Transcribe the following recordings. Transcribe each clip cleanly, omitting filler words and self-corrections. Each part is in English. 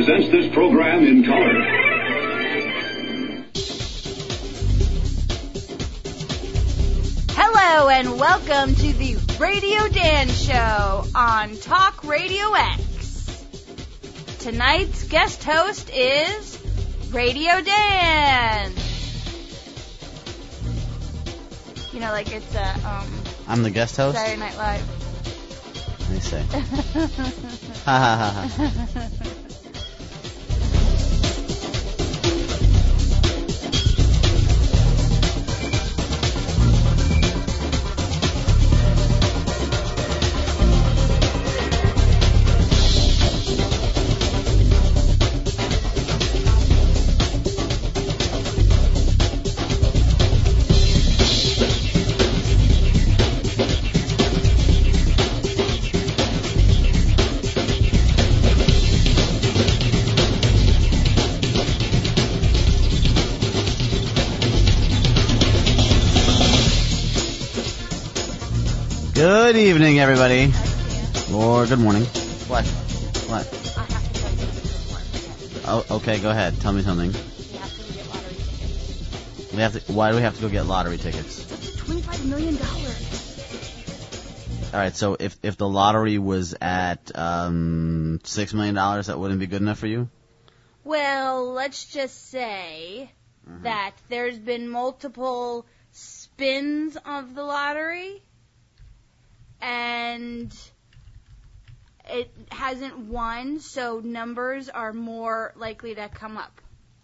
presents this program in color. Hello and welcome to the Radio Dan Show on Talk Radio X. Tonight's guest host is Radio Dan. You know, like it's I'm the guest host? Saturday Night Live. Let me say. Ha ha ha ha. Good evening, everybody. Or good morning. What? I have to tell you this one. Oh, okay, go ahead. Tell me something. We have to go get lottery tickets. Why do we have to go get lottery tickets? $25 million. Alright, so if the lottery was at $6 million, that wouldn't be good enough for you? Well, let's just say that there's been multiple spins of the lottery, and it hasn't won, so numbers are more likely to come up.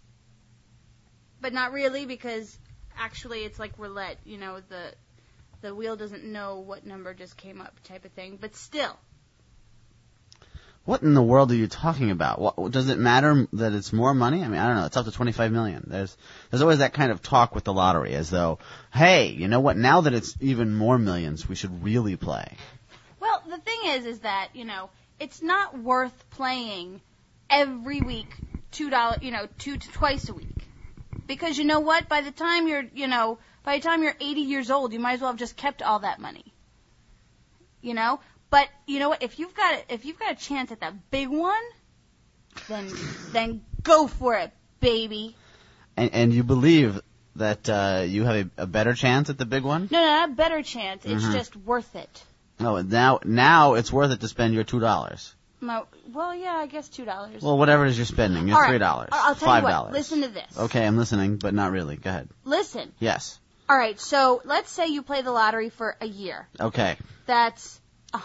But not really, because actually it's like roulette, you know, the wheel doesn't know what number just came up type of thing, but still. What in the world are you talking about? Does it matter that it's more money? I mean, I don't know. It's up to $25 million. There's always that kind of talk with the lottery, as though, hey, you know what? Now that it's even more millions, we should really play. Well, the thing is that, you know, it's not worth playing every week twice a week, because you know what? By the time you're 80 years old, you might as well have just kept all that money. You know. But you know what? If you've got a chance at that big one, then go for it, baby. And you believe that you have a better chance at the big one? No, not a better chance. It's just worth it. Oh, now it's worth it to spend your $2. Well, yeah, I guess $2. Well, whatever it is you're spending, your $3, I'll tell $5. you what. Listen to this. Okay, I'm listening, but not really. Go ahead. Listen. Yes. All right. So let's say you play the lottery for a year. Okay. That's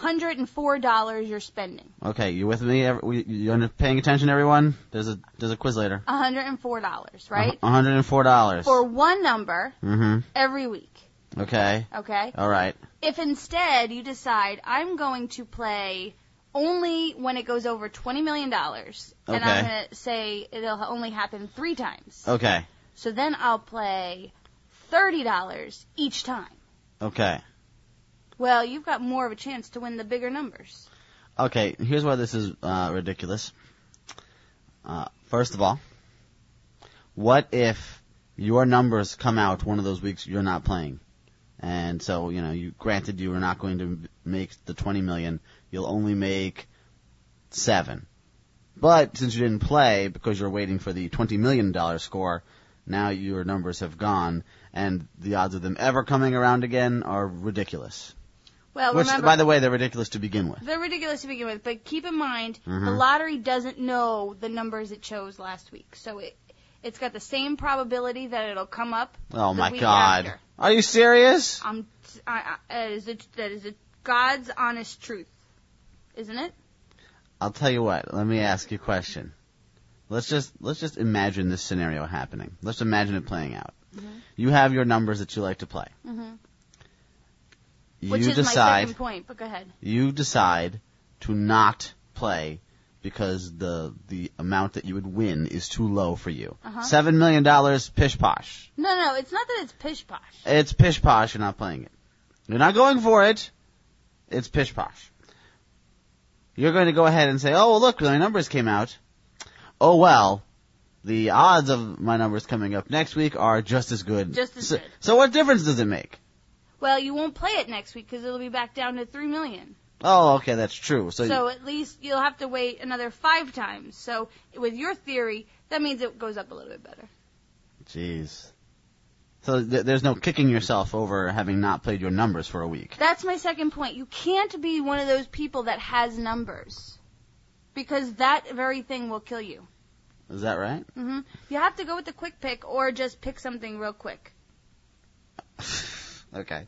$104 you're spending. Okay, you with me? You're paying attention, everyone? There's a quiz later. $104, right? $104. For one number every week. Okay. Okay? All right. If instead you decide, I'm going to play only when it goes over $20 million, and I'm going to say it'll only happen 3 times. Okay. So then I'll play $30 each time. Okay. Well, you've got more of a chance to win the bigger numbers. Okay, here's why this is ridiculous. First of all, what if your numbers come out one of those weeks you're not playing? And so, you know, granted you are not going to make the $20 million, you'll only make 7. But since you didn't play because you're waiting for the $20 million score, now your numbers have gone, and the odds of them ever coming around again are ridiculous. Well, which, remember, by the way, they're ridiculous to begin with. They're ridiculous to begin with, but keep in mind, the lottery doesn't know the numbers it chose last week. So it's got the same probability that it'll come up Oh, the my week God. after. Are you serious? That is God's honest truth, isn't it? I'll tell you what. Let me ask you a question. Let's just imagine this scenario happening. Let's imagine it playing out. You have your numbers that you like to play. Which is my second point, but go ahead. You decide to not play because the amount that you would win is too low for you. $7 million, pish posh. No, it's not that it's pish posh. It's pish posh. You're not playing it. You're not going for it. It's pish posh. You're going to go ahead and say, oh, well, look, my numbers came out. Oh, well, the odds of my numbers coming up next week are just as good. Just as good. So what difference does it make? Well, you won't play it next week because it'll be back down to $3 million. Oh, okay, that's true. So at least you'll have to wait another 5 times. So with your theory, that means it goes up a little bit better. Jeez. So there's no kicking yourself over having not played your numbers for a week. That's my second point. You can't be one of those people that has numbers, because that very thing will kill you. Is that right? Mm-hmm. You have to go with the quick pick or just pick something real quick. Okay.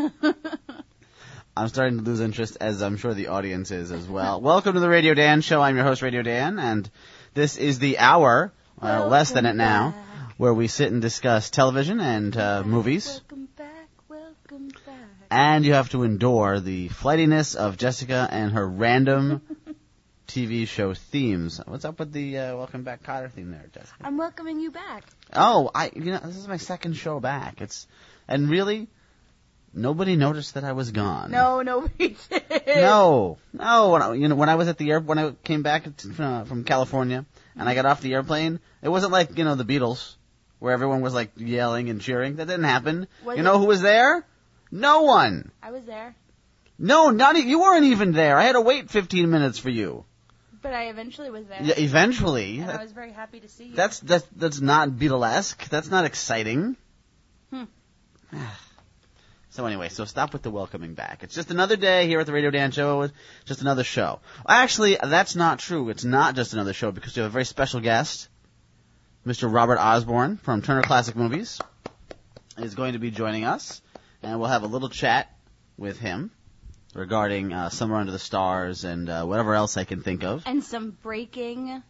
I'm starting to lose interest, as I'm sure the audience is as well. Welcome to the Radio Dan Show. I'm your host, Radio Dan, and this is the hour, less than it now, where we sit and discuss television and movies. Welcome back. And you have to endure the flightiness of Jessica and her random TV show themes. What's up with the Welcome Back Kotter theme there, Jessica? I'm welcoming you back. Oh, this is my second show back. And really, nobody noticed that I was gone. No, nobody did. No. When I was at the when I came back from California and I got off the airplane, it wasn't like, the Beatles, where everyone was like yelling and cheering. That didn't happen. Know who was there? No one. I was there. No, you weren't even there. I had to wait 15 minutes for you. But I eventually was there. Yeah, eventually. And I was very happy to see you. That's not Beatlesque. That's not exciting. So anyway, stop with the welcoming back. It's just another day here at the Radio Dan Show. Just another show. Actually, that's not true. It's not just another show, because we have a very special guest. Mr. Robert Osborne from Turner Classic Movies is going to be joining us, and we'll have a little chat with him regarding Somewhere Under the Stars and whatever else I can think of. And some breaking...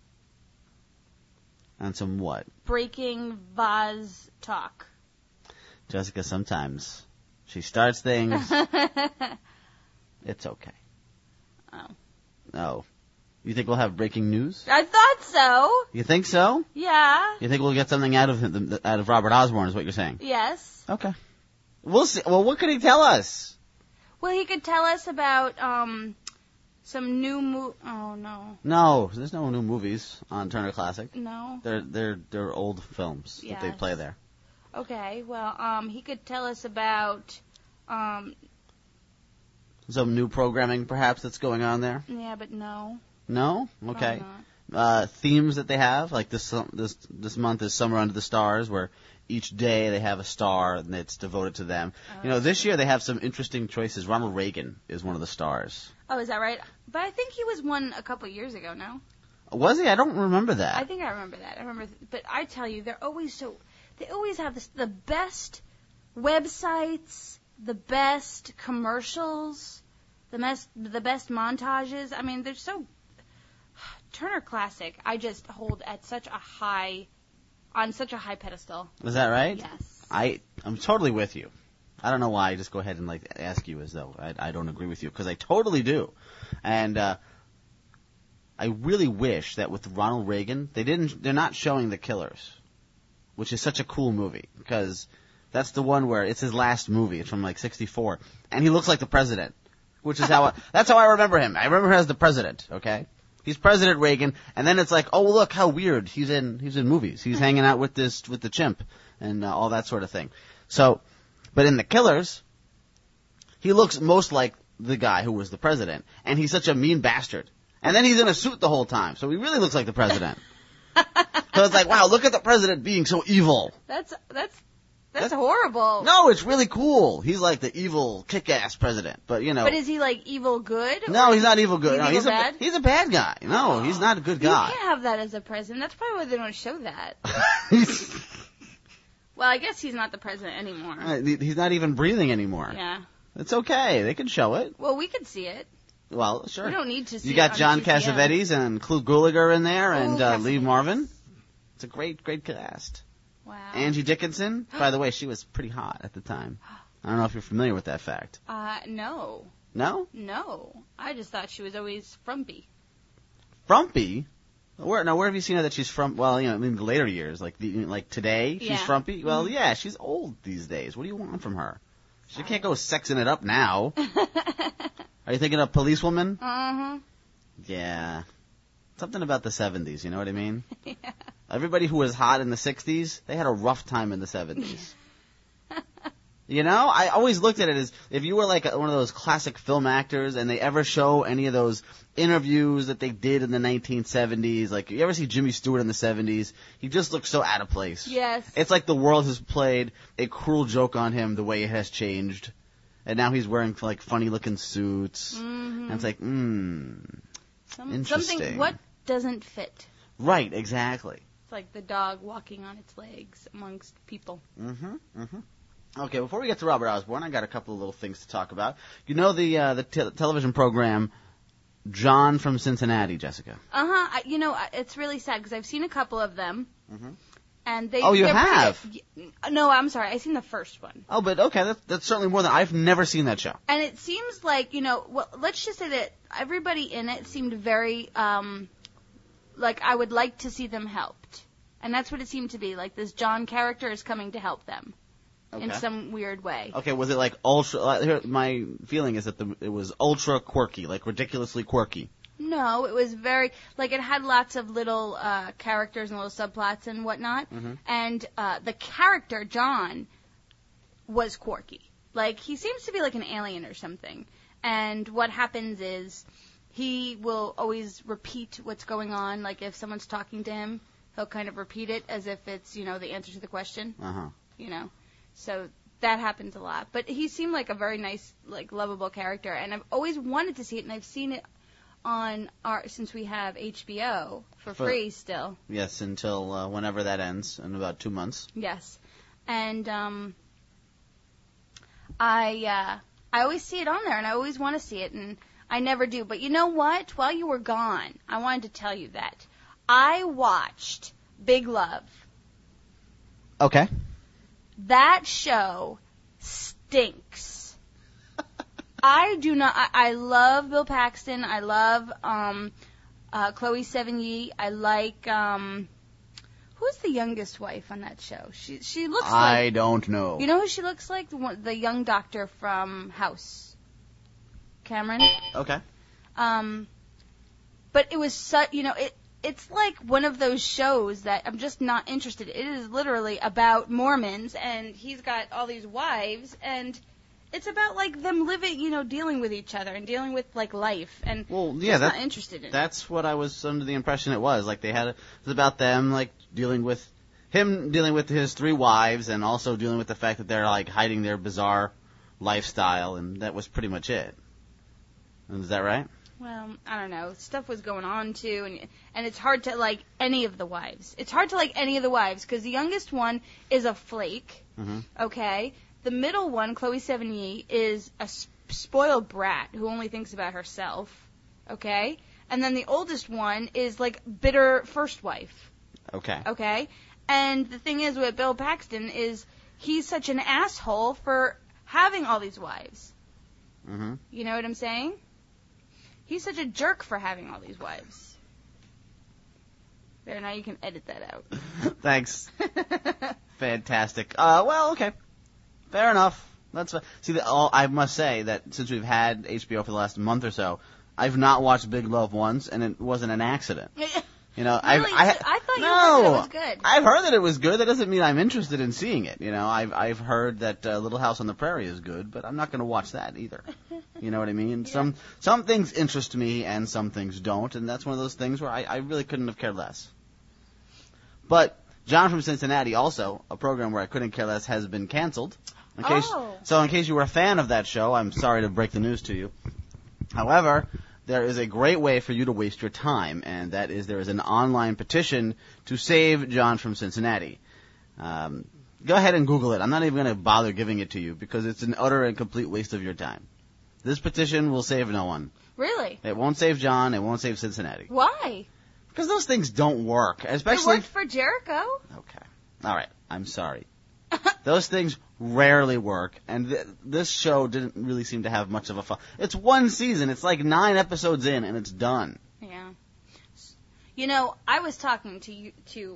And some what? Breaking vase talk. Jessica, sometimes she starts things. It's okay. Oh. Oh. You think we'll have breaking news? I thought so. You think so? Yeah. You think we'll get something out of Robert Osborne, is what you're saying? Yes. Okay. We'll see. Well, what could he tell us? Well, he could tell us about some new Oh no. No, there's no new movies on Turner Classic. No. They're old films that they play there. Okay. Well, he could tell us about some new programming, perhaps, that's going on there. Yeah, but no. No? Okay. Not. Themes that they have, like this month is Summer Under the Stars, where each day they have a star and it's devoted to them. This year they have some interesting choices. Ronald Reagan is one of the stars. Oh, is that right? But I think he was one a couple years ago, no? Was he? I don't remember that. I think I remember that. But I tell you, they always have the best websites, the best commercials, the best montages. I mean, they're so... Turner Classic, I just hold at on such a high pedestal. Is that right? Yes. I'm totally with you. I don't know why. I just go ahead and ask you as though I don't agree with you, because I totally do. And I really wish that with Ronald Reagan, they're not showing The Killers, which is such a cool movie, because that's the one where it's his last movie. It's from '64, and he looks like the president, which is that's how I remember him. I remember him as the president. Okay. He's President Reagan, and then it's like, oh, look how weird he's in movies. He's hanging out with the chimp and all that sort of thing. So, but in The Killers, he looks most like the guy who was the president, and he's such a mean bastard. And then he's in a suit the whole time, so he really looks like the president. So it's like, wow, look at the president being so evil. That's horrible. No, it's really cool. He's like the evil, kick-ass president, but But is he evil good? No, he's not evil good. No, he's bad? He's a bad guy. No, he's not a good guy. You can't have that as a president. That's probably why they don't show that. Well, I guess he's not the president anymore. He's not even breathing anymore. Yeah. It's okay. They can show it. Well, we could see it. Well, sure. We don't need to see it. You got on John TCM. Cassavetes and Clu Gulager in there, and Lee Cassavetes. Marvin. It's a great cast. Wow. Angie Dickinson, by the way, she was pretty hot at the time. I don't know if you're familiar with that fact. No. No? No. I just thought she was always frumpy. Frumpy? Where have you seen her that she's from? Well, in the later years, like today, she's frumpy. Well, yeah, she's old these days. What do you want from her? She can't go sexing it up now. Are you thinking of Policewoman? Uh-huh. Yeah. Something about the 70s, you know what I mean? Yeah. Everybody who was hot in the 60s, they had a rough time in the 70s. You know, I always looked at it as if you were like one of those classic film actors and they ever show any of those interviews that they did in the 1970s, like you ever see Jimmy Stewart in the 70s, he just looks so out of place. Yes. It's like the world has played a cruel joke on him the way it has changed. And now he's wearing like funny looking suits. Mm-hmm. And it's like, interesting. Something, what doesn't fit? Right, exactly. It's like the dog walking on its legs amongst people. Okay, before we get to Robert Osborne, I got a couple of little things to talk about. You know the television program John from Cincinnati, Jessica? It's really sad because I've seen a couple of them. Mm-hmm. And Oh, you have? No, I'm sorry. I seen the first one. Oh, but okay, that's certainly more than I've never seen that show. And it seems like, let's just say that everybody in it seemed very, like I would like to see them helped. And that's what it seemed to be. Like this John character is coming to help them. Okay. In some weird way. Okay, was it like ultra? My feeling is that it was ultra quirky, like ridiculously quirky. No, it was very it had lots of little characters and little subplots and whatnot. Mm-hmm. And the character John was quirky. Like he seems to be like an alien or something. And what happens is he will always repeat what's going on. Like if someone's talking to him, he'll kind of repeat it as if it's the answer to the question. So that happens a lot. But he seemed like a very nice, lovable character. And I've always wanted to see it, and I've seen it on since we have HBO for free still. Yes, until whenever that ends, in about 2 months. Yes. And I always see it on there, and I always want to see it, and I never do. But you know what? While you were gone, I wanted to tell you that. I watched Big Love. Okay. That show stinks. I do not. I love Bill Paxton. I love Chloe Sevigny. I like who's the youngest wife on that show? She looks like. I don't know. You know who she looks like? The young doctor from House. Cameron. Okay. But it was such. It's like one of those shows that I'm just not interested in. It is literally about Mormons, and he's got all these wives, and it's about, them living, dealing with each other and dealing with, life, and I'm not interested in it. That's what I was under the impression it was. It was about them, dealing with his 3 wives, and also dealing with the fact that they're, hiding their bizarre lifestyle, and that was pretty much it. Is that right? Well, I don't know. Stuff was going on, too, and it's hard to like any of the wives. It's hard to like any of the wives, because the youngest one is a flake, okay? The middle one, Chloe Sevigny, is a spoiled brat who only thinks about herself, okay? And then the oldest one is, bitter first wife. Okay. Okay? And the thing is with Bill Paxton is he's such an asshole for having all these wives. Mm-hmm. You know what I'm saying? He's such a jerk for having all these wives. There, now you can edit that out. Thanks. Fantastic. Well, okay. Fair enough. That's see. I must say that since we've had HBO for the last month or so, I've not watched Big Love once, and it wasn't an accident. Really? I thought you heard that it was good. I've heard that it was good. That doesn't mean I'm interested in seeing it. I've heard that Little House on the Prairie is good, but I'm not going to watch that either. You know what I mean? Yeah. Some things interest me and some things don't, and that's one of those things where I really couldn't have cared less. But John from Cincinnati, also a program where I couldn't care less, has been canceled. In case you were a fan of that show, I'm sorry to break the news to you. However, there is a great way for you to waste your time, and that is there is an online petition to save John from Cincinnati. Go ahead and Google it. I'm not even going to bother giving it to you because it's an utter and complete waste of your time. This petition will save no one. Really? It won't save John. It won't save Cincinnati. Why? Because those things don't work. Especially. It worked for Jericho. Okay. All right. I'm sorry. Those things rarely work, and this show didn't really seem to have much of a fun. It's one season. It's 9 episodes in, and it's done. Yeah. I was talking to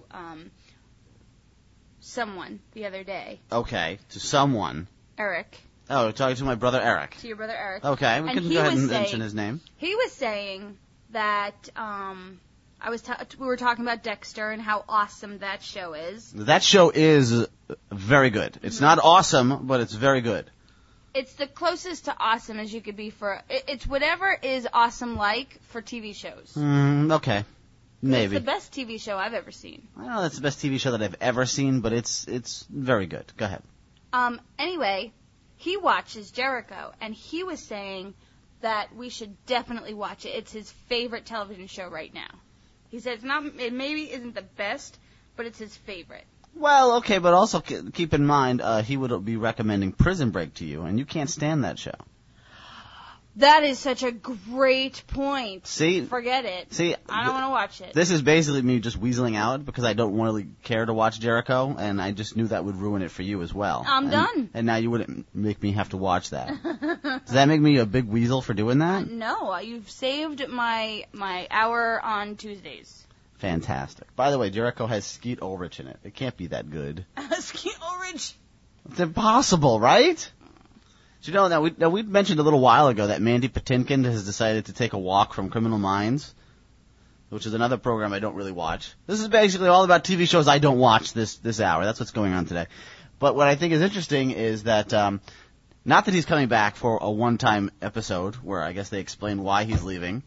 someone the other day. Okay, to someone. Eric. Oh, talking to my brother Eric. To your brother Eric. Okay, we can go ahead and mention his name. He was saying that We were talking about Dexter and how awesome that show is. That show is very good. It's not awesome, but it's very good. It's the closest to awesome as you could be for. It's whatever is awesome like for TV shows. Okay. Maybe. It's the best TV show I've ever seen. I don't know if that's the best TV show that I've ever seen, but it's very good. Go ahead. Anyway, he watches Jericho, and he was saying that we should definitely watch it. It's his favorite television show right now. He said it maybe isn't the best, but it's his favorite. Well, okay, but also keep in mind, he would be recommending Prison Break to you, and you can't stand that show. That is such a great point. See? Forget it. See? I don't want to watch it. This is basically me just weaseling out because I don't really care to watch Jericho, and I just knew that would ruin it for you as well. I'm done. And now you wouldn't make me have to watch that. Does that make me a big weasel for doing that? No, you've saved my hour on Tuesdays. Fantastic. By the way, Jericho has Skeet Ulrich in it. It can't be that good. Skeet Ulrich? It's impossible, right? Do you know, now we mentioned a little while ago that Mandy Patinkin has decided to take a walk from Criminal Minds, which is another program I don't really watch. This is basically all about TV shows I don't watch this hour. That's what's going on today. But what I think is interesting is that, not that he's coming back for a one-time episode where I guess they explain why he's leaving.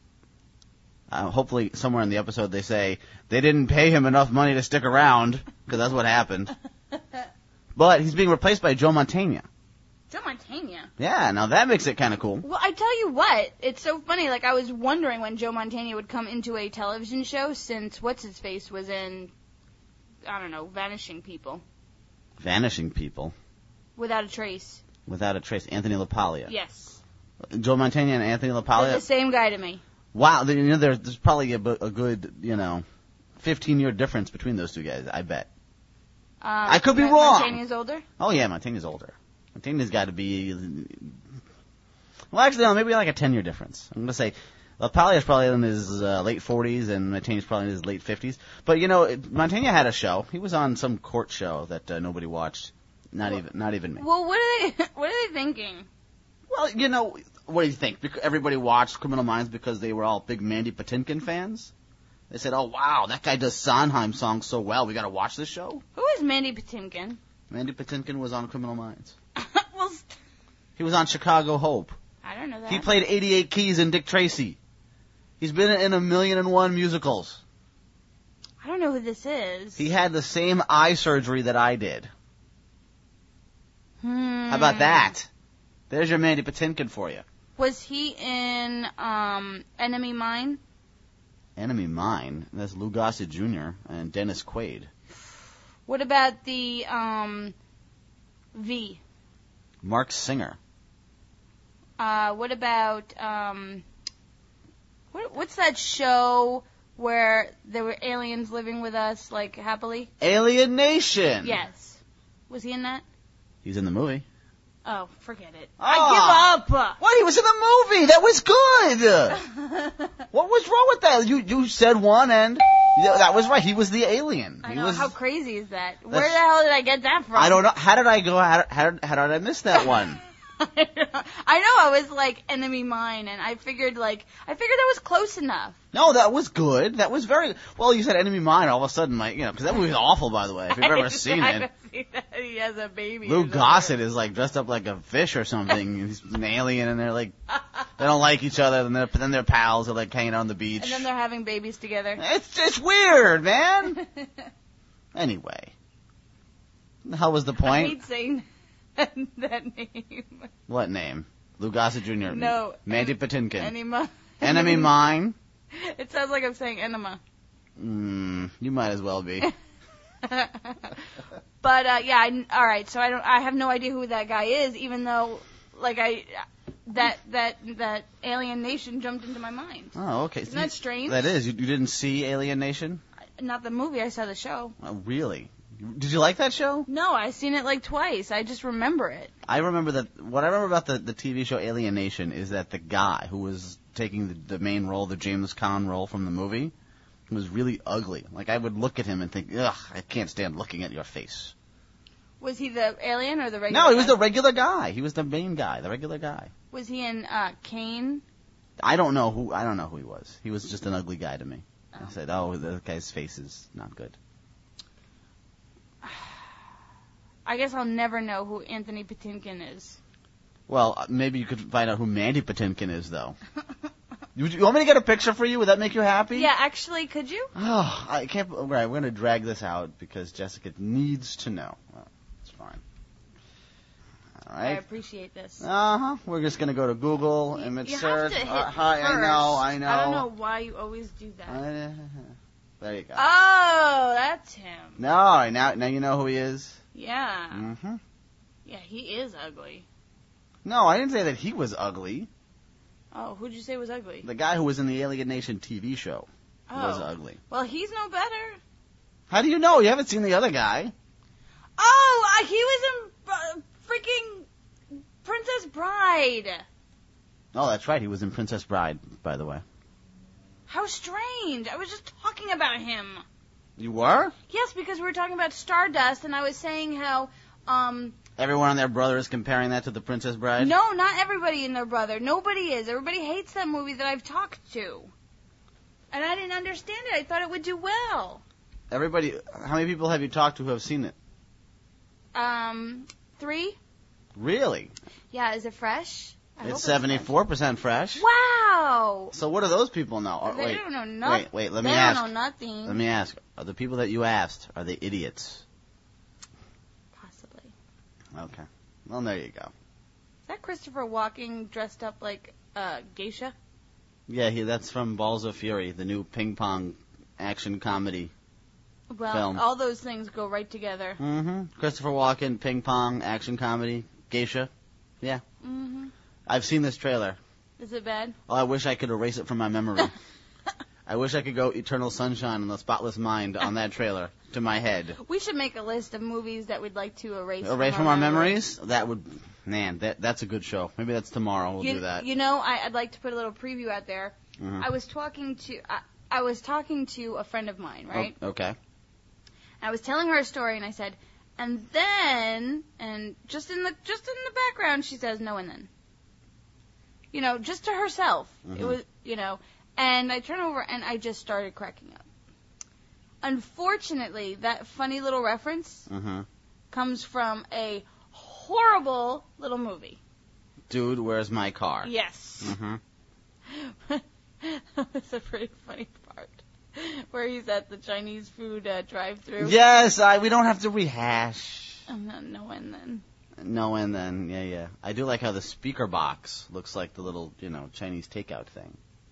Hopefully somewhere in the episode they say they didn't pay him enough money to stick around, because that's what happened. But he's being replaced by Joe Mantegna. Joe Mantegna? Yeah, now that makes it kind of cool. Well, I tell you what, it's so funny. Like, I was wondering when Joe Mantegna would come into a television show since What's-His-Face was in, I don't know, Vanishing People. Vanishing People? Without a Trace. Without a Trace. Anthony LaPaglia. Yes. Joe Mantegna and Anthony LaPaglia? They're the same guy to me. Wow, there's probably a good, 15-year difference between those two guys, I bet. I could be wrong. Mantegna's older? Oh, yeah, Mantegna's older. Mantegna's got to be... Well, actually, no, maybe like a 10-year difference. I'm going to say LaPaglia's probably in his late 40s and Mantegna's probably in his late 50s. But, Mantegna had a show. He was on some court show that nobody watched. Not even me. Well, what are they thinking? Well, what do you think? Everybody watched Criminal Minds because they were all big Mandy Patinkin fans? They said, oh, wow, that guy does Sondheim songs so well. We got to watch this show? Who is Mandy Patinkin? Mandy Patinkin was on Criminal Minds. Well, he was on Chicago Hope. I don't know that. He played 88 Keys in Dick Tracy. He's been in 1,000,001 musicals. I don't know who this is. He had the same eye surgery that I did. How about that? There's your Mandy Patinkin for you. Was he in Enemy Mine? Enemy Mine? That's Lou Gossett Jr. and Dennis Quaid. What about the V? Mark Singer. What about what's that show where there were aliens living with us, like, happily? Alien Nation! Yes. Was he in that? He's in the movie. Oh, forget it. Oh. I give up! What? He was in the movie! That was good! What was wrong with that? You said one and... That was right. He was the alien. I know. How crazy is that? Where the hell did I get that from? I don't know. How did I go? How did I miss that one? I know. I was like Enemy Mine, and I figured that was close enough. No, that was good. That was very well. You said Enemy Mine. All of a sudden, because that movie's awful, by the way. If you've ever seen it, he has a baby. Lou Gossett is like dressed up like a fish or something. He's an alien, and they're like they don't like each other. And then they're pals. They're like hanging out on the beach. And then they're having babies together. It's weird, man. Anyway, the hell was the point? I hate saying that name. What name? Lou Gossett Jr. No. Mandy Patinkin. Enemy Mine. It sounds like I'm saying enema. You might as well be. But all right. So I have no idea who that guy is, even though that Alien Nation jumped into my mind. Oh, okay. Isn't that strange? That is. You didn't see Alien Nation? Not the movie. I saw the show. Oh, really? Did you like that show? No, I've seen it like twice. I just remember it. I remember that. What I remember about the TV show Alien Nation is that the guy who was taking the main role, the James Caan role from the movie, was really ugly. Like, I would look at him and think, ugh, I can't stand looking at your face. Was he the alien or the regular No, he was guy? the regular guy. He was the main guy, the regular guy. Was he in Kane? I don't know who he was. He was just an ugly guy to me. I said, oh, the guy's face is not good. I guess I'll never know who Anthony Patinkin is. Well, maybe you could find out who Mandy Patinkin is, though. You want me to get a picture for you? Would that make you happy? Yeah, actually, could you? Oh, I can't. Right, we're going to drag this out because Jessica needs to know. Well, it's fine. All right. I appreciate this. We're just going to go to Google, image You search. have to hit Hi, first. I know. I don't know why you always do that. There you go. Oh, that's him. No, now you know who he is? Yeah. Mm-hmm. Yeah, he is ugly. No, I didn't say that he was ugly. Oh, who'd you say was ugly? The guy who was in the Alien Nation TV show was ugly. Well, he's no better. How do you know? You haven't seen the other guy. Oh, he was in freaking Princess Bride. Oh, that's right. He was in Princess Bride, by the way. How strange. I was just talking about him. You were? Yes, because we were talking about Stardust, and I was saying how, Everyone and their brother is comparing that to the Princess Bride? no, not everybody and their brother. Nobody is. Everybody hates that movie that I've talked to. And I didn't understand it. I thought it would do well. Everybody, how many people have you talked to who have seen it? 3? Really? Yeah, is it fresh? I It's hope 74% fresh. Wow! So what do those people know? Oh, They wait, don't know nothing. wait, let They me don't ask. know nothing. Let me ask. Are the people that you asked, are they idiots? Possibly. Okay. Well, there you go. Is that Christopher Walken dressed up like geisha? Yeah, that's from Balls of Fury, the new ping pong action comedy Well, film. all those things go right together. Mm-hmm. Christopher Walken, ping pong action comedy, geisha. Yeah. Mm-hmm. I've seen this trailer. Is it bad? Oh, I wish I could erase it from my memory. I wish I could go Eternal Sunshine and the Spotless Mind on that trailer to my head. We should make a list of movies that we'd like to erase From our memories? That would, man, that's a good show. Maybe that's tomorrow. We'll do that. You know, I'd like to put a little preview out there. Mhm. I was talking to a friend of mine, right? Oh, okay. I was telling her a story, and I said, and then, and just in the background, she says, no, and then. You know, just to herself. Mhm. It was, you know, and I turn over and I just started cracking up. Unfortunately, that funny little reference Mm-hmm. comes from a horrible little movie. Dude, where's my car? Yes. Mm-hmm. That's a pretty funny part. Where he's at the Chinese food drive-thru. Yes, we don't have to rehash. I'm not knowing then. No, and then, yeah. I do like how the speaker box looks like the little, Chinese takeout thing.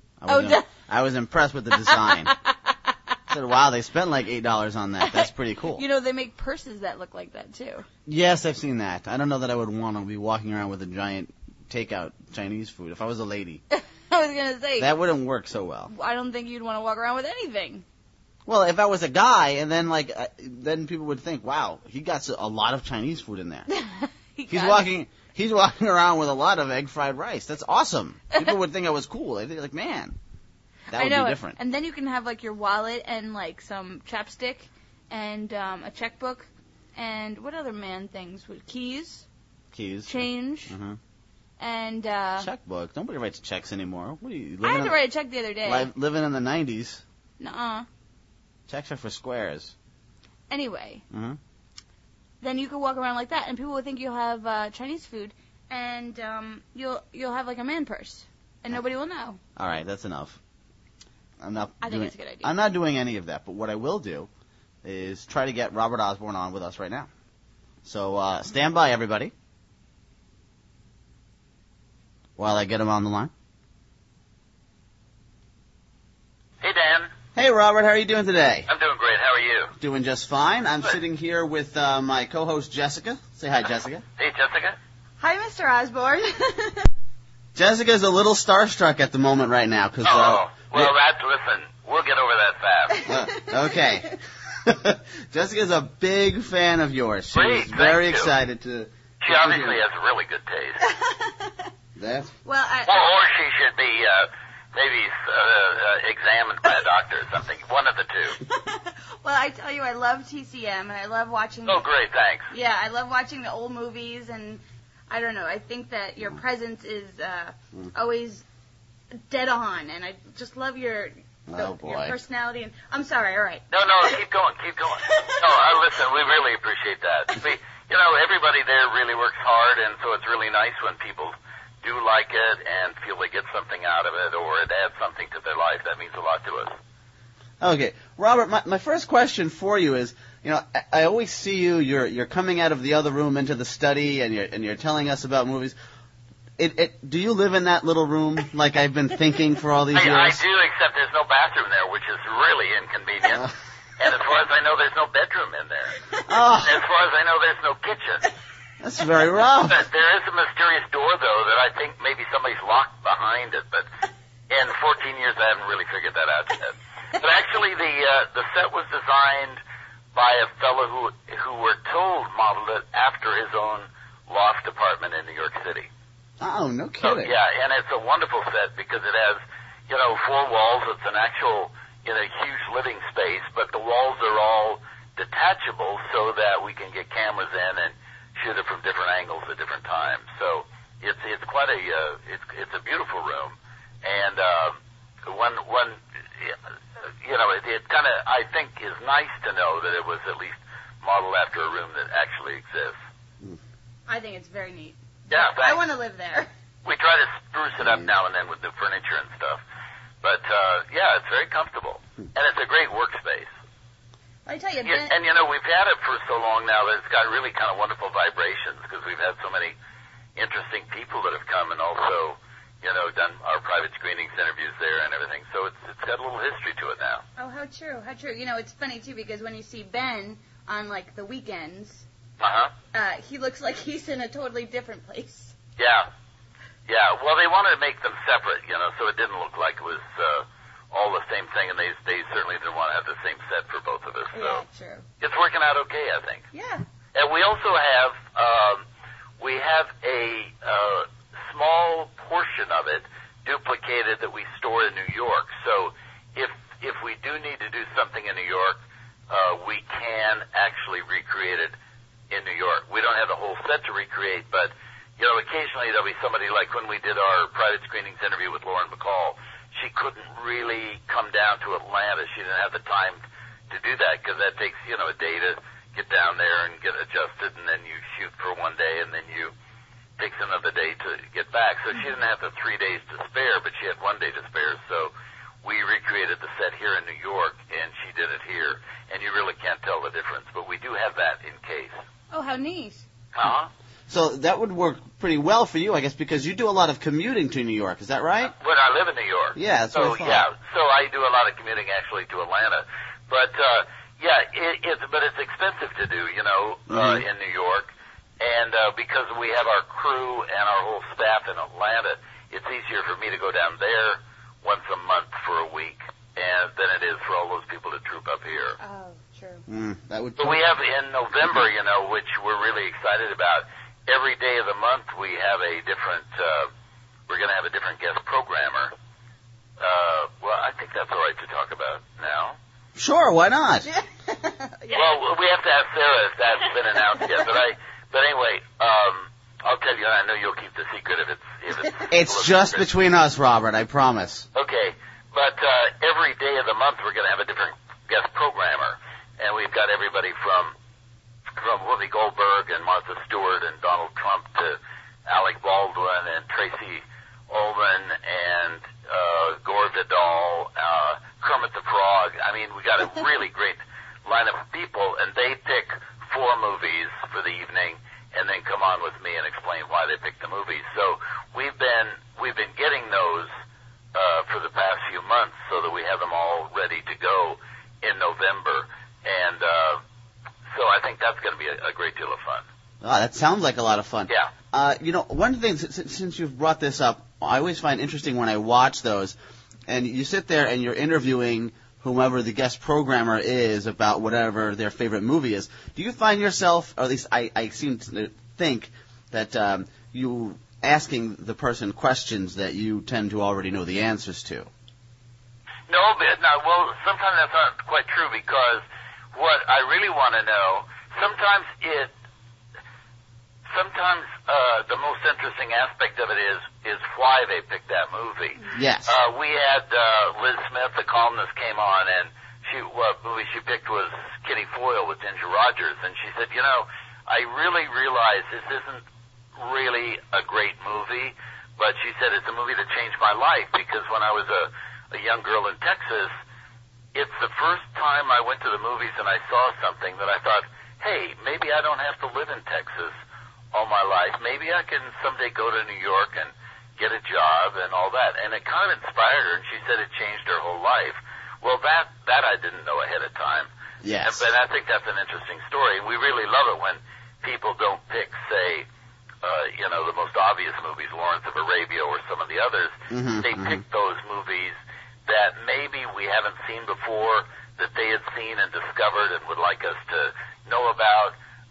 I was impressed with the design. I said, wow, they spent like $8 on that. That's pretty cool. You know, they make purses that look like that, too. Yes, I've seen that. I don't know that I would want to be walking around with a giant takeout Chinese food if I was a lady. I was going to say. That wouldn't work so well. I don't think you'd want to walk around with anything. Well, if I was a guy, and then then people would think, wow, he got a lot of Chinese food in there. He's walking around with a lot of egg fried rice. That's awesome. People would think I was cool. They'd be like, man, that would be different. And then you can have like your wallet and like some chapstick and a checkbook and what other man things? Keys, change, Mm-hmm. and checkbook. Nobody writes checks anymore. What are you? I had to write a check the other day. Living in the 90s. Nuh-uh. Checks are for squares. Anyway. Mm-hmm. Then you could walk around like that, and people would think you'll have Chinese food, and you'll have like a man purse, and nobody will know. All right, that's enough. I think it's a good idea. I'm not doing any of that, but what I will do is try to get Robert Osborne on with us right now. So stand by, everybody, while I get him on the line. Hey, Dan. Hey, Robert, how are you doing today? I'm doing great. How are you? Doing just fine. I'm sitting here with my co-host, Jessica. Say hi, Jessica. Hey, Jessica. Hi, Mr. Osborne. Jessica's a little starstruck at the moment right now. Listen, we'll get over that fast. Okay. Jessica's a big fan of yours. She's Great, very thank you. excited to... She obviously has really good taste. That? Well, or she should be maybe examined by a doctor or something. One of the two. Well, I tell you, I love TCM, and I love watching... Oh, great, thanks. Yeah, I love watching the old movies, and I don't know, I think that your presence is always dead on, and I just love your Oh, boy. Your personality and I'm sorry. All right. No, keep going. No, listen, we really appreciate that. Everybody there really works hard, and so it's really nice when people do like it and feel they get something out of it, or it adds something to their life. That means a lot to us. Okay, Robert, my first question for you is, I always see you. You're coming out of the other room into the study, and you're telling us about movies. Do you live in that little room like I've been thinking for all these years? I do, except there's no bathroom there, which is really inconvenient. And as far as I know, there's no bedroom in there. As far as I know, there's no kitchen. That's very rough. But there is a mysterious door, though, that I think maybe somebody's locked behind it. But in 14 years, I haven't really figured that out yet. But actually, the set was designed by a fellow who we're told modeled it after his own loft apartment in New York City. Oh, no So, kidding. yeah, and it's a wonderful set because it has, 4 walls. It's an actual, huge living space, but the walls are all detachable so that we can get cameras in and shoot it from different angles at different times. So it's quite it's a beautiful room, and it kind of, I think, is nice to know that it was at least modeled after a room that actually exists. I think it's very neat. Yeah, thanks. I want to live there. We try to spruce it up now and then with the furniture and stuff. But, yeah, it's very comfortable. And it's a great workspace. I tell you, And, we've had it for so long now that it's got really kind of wonderful vibrations because we've had so many interesting people that have come and also, done our private screenings, interviews there and everything. So it's got a little history to it now. Oh, how true, how true. It's funny, too, because when you see Ben on, the weekends, he looks like he's in a totally different place. Yeah. Yeah, well, they wanted to make them separate, so it didn't look like it was all the same thing, and they certainly didn't want to have the same set for both of us. So Yeah, true. it's working out okay, I think. Yeah. And we also have a small portion of it duplicated that we store in New York. So if we do need to do something in New York, we can actually recreate it in New York. We don't have the whole set to recreate, but occasionally there'll be somebody, like when we did our private screenings interview with Lauren Bacall, she couldn't really come down to Atlanta. She didn't have the time to do that because that takes, a day to get down there and get adjusted, and then you shoot for one day, and then takes another day to get back. So she didn't have the 3 days to spare, but she had 1 day to spare. So we recreated the set here in New York, and she did it here. And you really can't tell the difference, but we do have that in case. Oh, how neat. Uh-huh. So that would work pretty well for you, I guess, because you do a lot of commuting to New York. Is that right? When I live in New York. Yeah, that's what I thought. Yeah, so I do a lot of commuting actually to Atlanta. But, it's expensive to do, in New York. And because we have our crew and our whole staff in Atlanta, it's easier for me to go down there once a month for a week than it is for all those people to troop up here. Oh, true. That would. But we have in November, which we're really excited about. Every day of the month we have a different. We're going to have a different guest programmer. Well, I think that's all right to talk about now. Sure, why not? Yeah. Well, we have to ask Sarah if that's been announced yet. But anyway, I'll tell you. I know you'll keep the secret if it's. It's just between us, Robert. I promise. Okay, but every day of the month we're going to have a different guest programmer, and we've got everybody from Whoopi Goldberg and Martha Stewart and Donald Trump to Alec Baldwin and Tracy Ullman and Gore Vidal, Kermit the Frog. I mean, we got a really great lineup of people, and they pick 4 movies for the evening, and then come on with me and explain why they picked the movies. So we've been getting those for the past few months, so that we have them all ready to go in November, and so I think that's going to be a great deal of fun. Oh, that sounds like a lot of fun. Yeah. One of the things, since you've brought this up, I always find interesting when I watch those, and you sit there and you're interviewing whomever the guest programmer is about whatever their favorite movie is. Do you find yourself, or at least I seem to think, that you asking the person questions that you tend to already know the answers to? No, well, sometimes that's not quite true, because what I really want to know, sometimes the most interesting aspect of it is why they picked that movie. Yes. We had Liz Smith, the columnist, came on, and what movie she picked was Kitty Foyle with Ginger Rogers, and she said, I really realize this isn't really a great movie, but she said it's a movie that changed my life, because when I was a young girl in Texas, it's the first time I went to the movies and I saw something that I thought, hey, maybe I don't have to live in Texas all my life. Maybe I can someday go to New York and get a job and all that. And it kind of inspired her, and she said it changed her whole life. Well, that I didn't know ahead of time. Yes. But I think that's an interesting story, and we really love it when people don't pick, say, the most obvious movies, Lawrence of Arabia or some of the others. They pick those movies that maybe we haven't seen before, that they had seen and discovered and would like us to know about.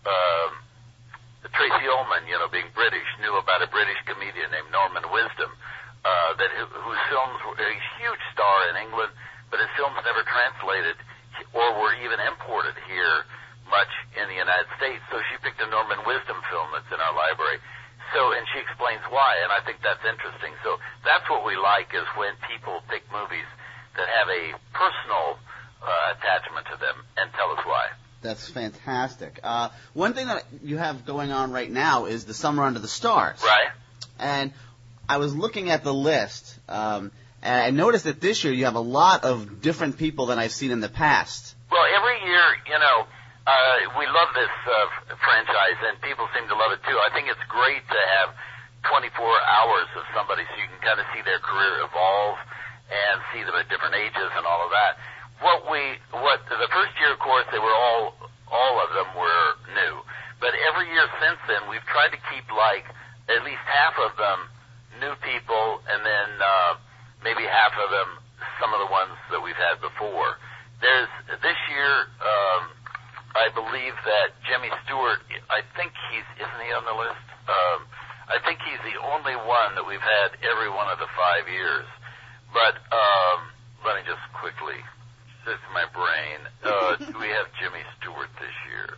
Tracy Ullman, being British, knew about a British comedian named Norman Wisdom, whose films were a huge star in England, but his films never translated or were even imported here much in the United States. So she picked a Norman Wisdom film that's in our library. And she explains why, and I think that's interesting. So that's what we like, is when people pick movies that have a personal attachment to them and tell us why. That's fantastic. One thing that you have going on right now is the Summer Under the Stars. Right. And I was looking at the list, and I noticed that this year you have a lot of different people than I've seen in the past. Well, every year, we love this franchise, and people seem to love it too. I think it's great to have 24 hours of somebody so you can kind of see their career evolve and see them at different ages and all of that. The first year, of course, they were all of them were new. But every year since then, we've tried to keep at least half of them new people, and then maybe half of them some of the ones that we've had before. This year, I believe that Jimmy Stewart, isn't he on the list? I think he's the only one that we've had every one of the 5 years. But let me just quickly, it's in my brain. Do we have Jimmy Stewart this year?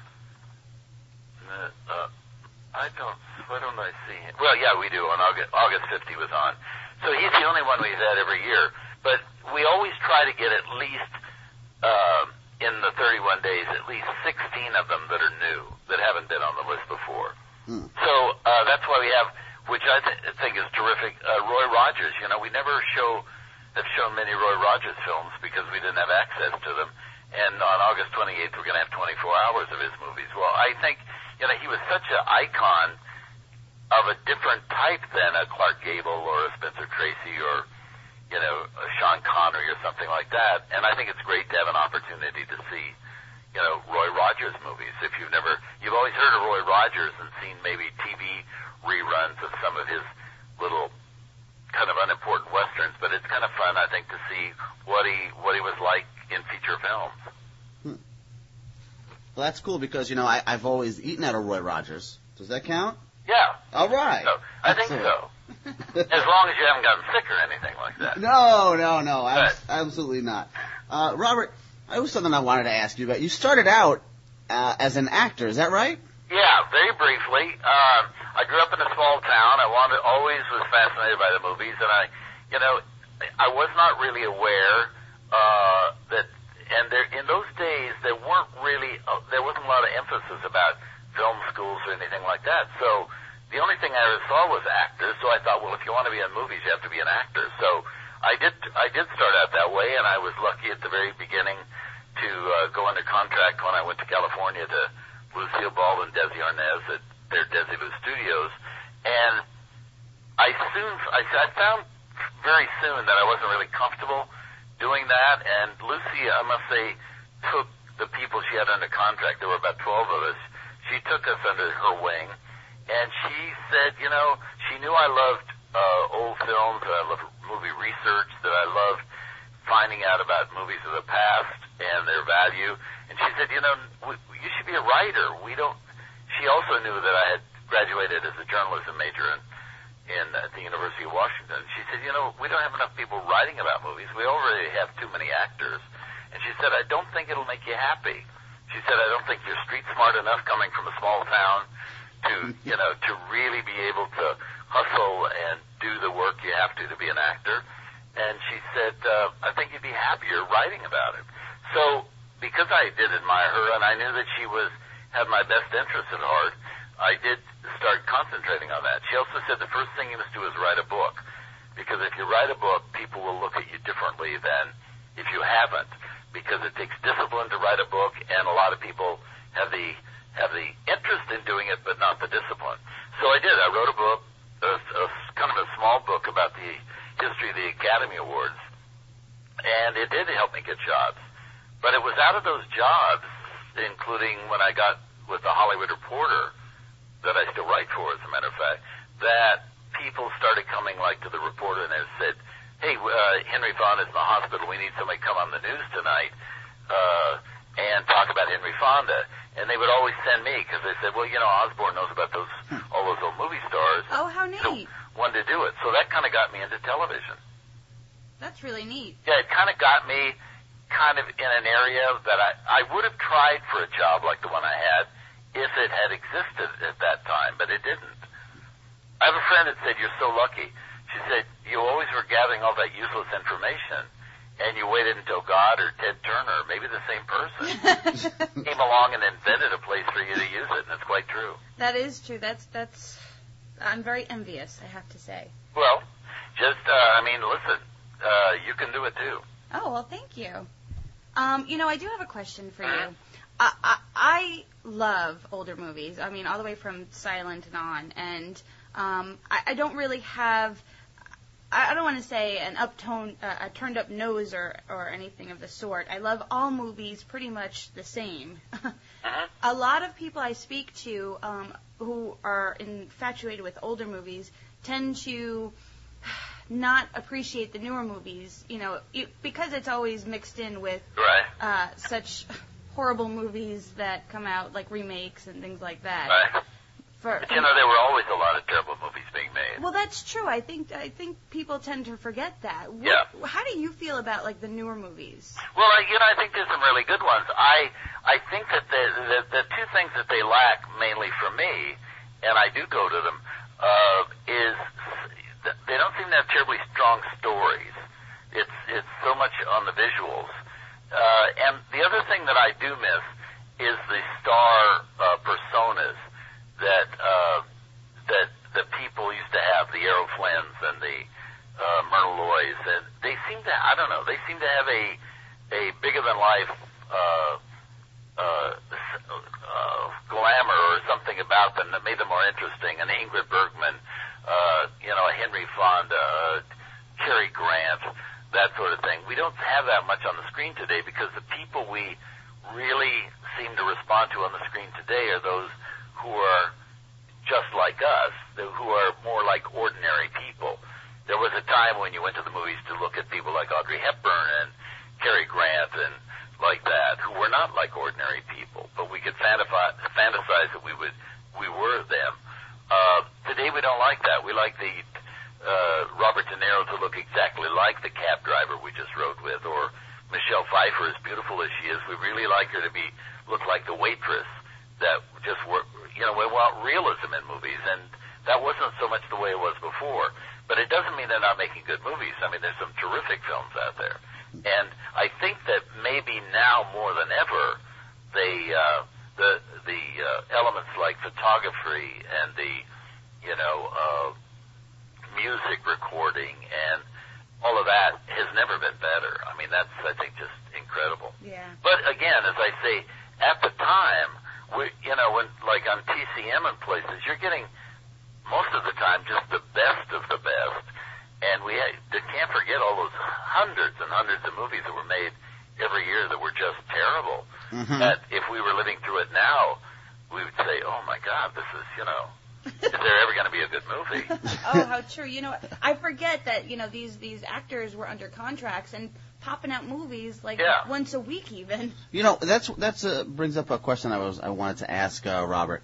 Why don't I see him? Well, yeah, we do. On August 5th he was on. So he's the only one we've had every year. But we always try to get at least, in the 31 days, at least 16 of them that are new, that haven't been on the list before. So that's why we have, which I think is terrific, Roy Rogers. We never have shown many Roy Rogers films because we didn't have access to them. And on August 28th, we're going to have 24 hours of his movies. Well, I think, he was such an icon of a different type than a Clark Gable or a Spencer Tracy or, a Sean Connery or something like that. And I think it's great to have an opportunity to see, Roy Rogers movies. If you've always heard of Roy Rogers and seen maybe TV reruns of some of his little kind of unimportant westerns, but it's kind of fun, I think, to see what he was like in feature films. Well, that's cool because, I've always eaten at a Roy Rogers. Does that count? Yeah. All right. So, I think so. As long as you haven't gotten sick or anything like that. No. Absolutely not. Robert, I have something I wanted to ask you about. You started out as an actor, is that right? Yeah, very briefly. I grew up in a small town. I always was fascinated by the movies, and I was not really aware that. And in those days, there wasn't a lot of emphasis about film schools or anything like that. So the only thing I ever saw was actors. So I thought, well, if you want to be in movies, you have to be an actor. So I did start out that way, and I was lucky at the very beginning to go under contract when I went to California to Lucille Ball and Desi Arnaz at their Desilu Studios. And I found very soon that I wasn't really comfortable doing that, and Lucy, I must say, took the people she had under contract. There were about 12 of us. She took us under her wing, and she said, she knew I loved old films, that I loved movie research, that I loved finding out about movies of the past and their value. And she said, you should be a writer. She also knew that I had graduated as a journalism major at the University of Washington. She said, we don't have enough people writing about movies. We already have too many actors. And she said, I don't think it'll make you happy. She said, I don't think you're street smart enough coming from a small town to really be able to hustle and do the work you have to be an actor. And she said, I think you'd be happier writing about it. So because I did admire her and I knew that she had my best interest at heart, I did start concentrating on that. She also said the first thing you must do is write a book, because if you write a book, people will look at you differently than if you haven't, because it takes discipline to write a book, and a lot of people have the interest in doing it, but not the discipline. So I did. I wrote a book, a kind of a small book about the history of the Academy Awards, and it did help me get jobs. But it was out of those jobs, including when I got with the Hollywood Reporter, that I still write for, as a matter of fact, that people started coming to the Reporter and they said, hey, Henry Fonda is in the hospital. We need somebody to come on the news tonight and talk about Henry Fonda. And they would always send me because they said, well, Osborne knows about all those old movie stars. Oh, how neat. So wanted to do it. So that kind of got me into television. That's really neat. Yeah, it kind of got me kind of in an area that I would have tried for a job like the one I had if it had existed at that time, but it didn't. I have a friend that said, you're so lucky. She said, you always were gathering all that useless information, and you waited until God or Ted Turner, maybe the same person, came along and invented a place for you to use it, and it's quite true. That is true. That's. I'm very envious, I have to say. Well, just, listen, you can do it too. Oh, well, thank you. I do have a question for you. I love older movies. I mean, all the way from Silent and on. And I don't really have, I don't want to say a turned up nose or anything of the sort. I love all movies pretty much the same. A lot of people I speak to who are infatuated with older movies tend to not appreciate the newer movies, because it's always mixed in with such horrible movies that come out, like remakes and things like that. Right. But there were always a lot of terrible movies being made. Well, that's true. I think people tend to forget that. How do you feel about the newer movies? Well, I think there's some really good ones. I think that the two things that they lack mainly for me, and I do go to them, is they don't seem to have terribly strong stories. It's so much on the visuals. And the other thing that I do miss is the star personas that the people used to have, the Errol Flynns and the Myrna Loys, and they seem to, I don't know, they seem to have a bigger than life glamour or something about them that made them more interesting. And Ingrid Bergman, a Henry Fonda, Cary Grant, that sort of thing. We don't have that much on the screen today because the people we really seem to respond to on the screen today are those who are just like us, who are more like ordinary people. There was a time when you went to the movies to look at people like Audrey Hepburn and Cary Grant and like that, who were not like ordinary people, but we could fantasize that we were them. Today we don't like that. We like the Robert De Niro to look exactly like the cab driver we just rode with, or Michelle Pfeiffer, as beautiful as she is, we really like her to look like the waitress that just worked. We want realism in movies, and that wasn't so much the way it was before. But it doesn't mean they're not making good movies. I mean, there's some terrific films out there. And I think that maybe now more than ever, the elements like photography and the, music recording and all of that has never been better. I mean, that's, I think, just incredible. Yeah. But again, as I say, at the time, when like on TCM and places, you're getting most of the time just the best of the best. And we can't forget all those hundreds and hundreds of movies that were made every year that were just terrible. Mm-hmm. That if we were living through it now, we would say, oh my God, this is, is there ever going to be a good movie? Oh, how true. I forget that, these actors were under contracts and popping out movies once a week even. That's brings up a question I wanted to ask Robert.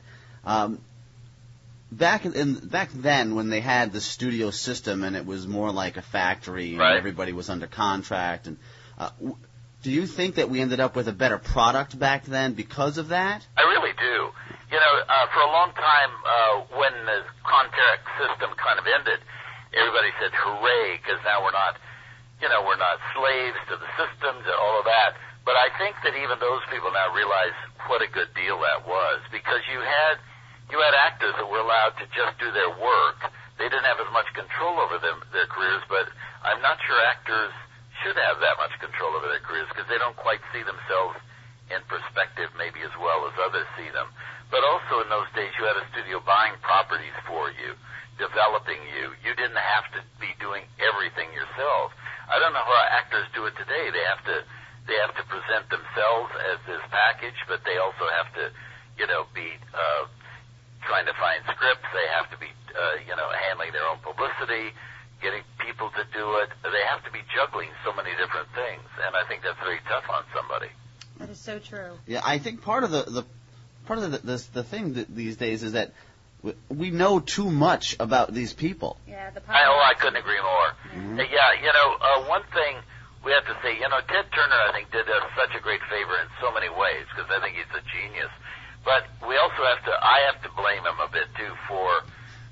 Back then, when they had the studio system and it was more like a factory and everybody was under contract, and do you think that we ended up with a better product back then because of that? I really do. For a long time, when the contract system kind of ended, everybody said hooray, because now we're not slaves to the systems and all of that. But I think that even those people now realize what a good deal that was, because you had actors that were allowed to just do their work. They didn't have as much control over their careers, but I'm not sure actors should have that much control over their careers, because they don't quite see themselves in perspective maybe as well as others see them. But also in those days, you had a studio buying properties for you, developing you. You didn't have to be doing everything yourself. I don't know how actors do it today. They have to present themselves as this package, but they also have to, be trying to find scripts. They have to be, handling their own publicity, getting people to do it. They have to be juggling so many different things, and I think that's very tough on somebody. That is so true. Yeah, I think part of the thing these days is that we know too much about these people. Yeah, I couldn't agree more. Mm-hmm. One thing we have to say, Ted Turner, I think, did us such a great favor in so many ways, because I think he's a genius. But we also I have to blame him a bit, too, for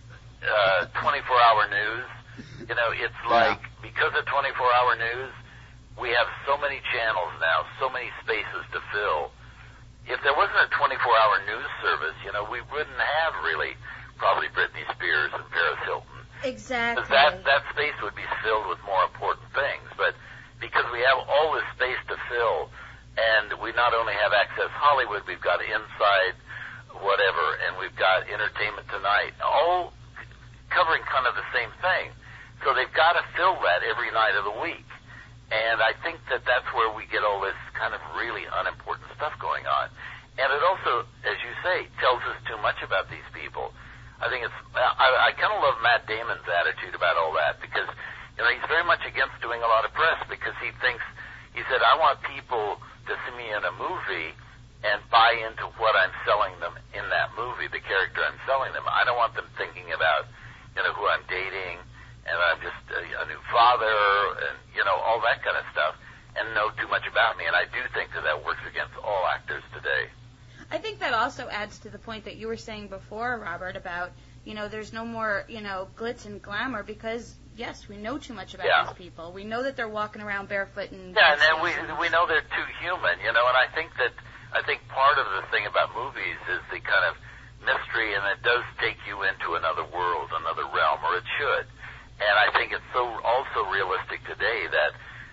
24-hour news. It's like, because of 24-hour news, we have so many channels now, so many spaces to fill. If there wasn't a 24-hour news service, we wouldn't have really probably Britney Spears and Paris Hilton. Exactly. Because that space would be filled with more important things. But because we have all this space to fill, and we not only have Access Hollywood, we've got Inside whatever, and we've got Entertainment Tonight, all covering kind of the same thing. So they've got to fill that every night of the week. And I think that that's where we get all this kind of really unimportant stuff going on. And it also, as you say, tells us too much about these people. I think I kind of love Matt Damon's attitude about all that, because, he's very much against doing a lot of press, because he said, I want people to see me in a movie and buy into what I'm selling them in that movie, the character I'm selling them. I don't want them thinking about, who I'm dating, and I'm just a new father, and, all that kind of stuff, and know too much about me. And I do think that works against all actors today. I think that also adds to the point that you were saying before, Robert, about, there's no more, glitz and glamour, because, yes, we know too much about these people. We know that they're walking around barefoot and... Yeah, and then we know they're too human, and I think part of the thing about movies is the kind of mystery, and it does take you into another world, another realm, or it should. And I think it's also realistic today that